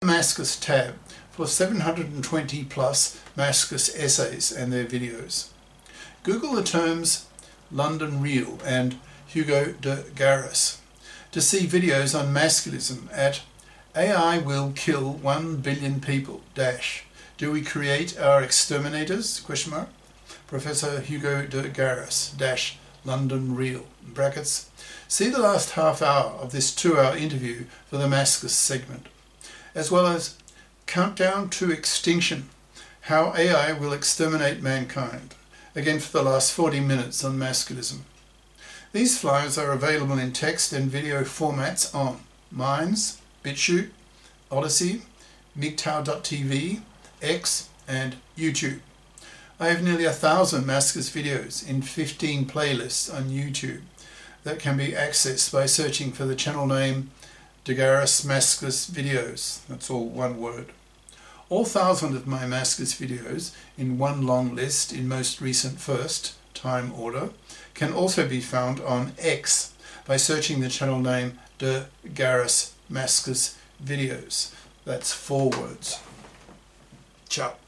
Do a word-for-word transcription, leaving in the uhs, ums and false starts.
Damascus tab for seven hundred twenty plus Damascus essays and their videos. Google the terms London Real and Hugo de Garis to see videos on masculism at A I will kill one billion people dash do we create our exterminators question mark Professor Hugo de Garis dash London Real brackets. See the last half hour of this two hour interview for the Damascus segment, as well as Countdown to Extinction, How A I Will Exterminate Mankind, again for the last forty minutes on masculism. These flyers are available in text and video formats on Minds, BitChute, Odyssey, M G T O W dot T V, X and YouTube. I have nearly a thousand Damascus videos in fifteen playlists on YouTube that can be accessed by searching for the channel name De Garis Damascus Videos. That's all one word. All thousand of my Damascus videos in one long list in most recent first time order can also be found on X by searching the channel name De Garis Damascus Videos. That's four words. Ciao.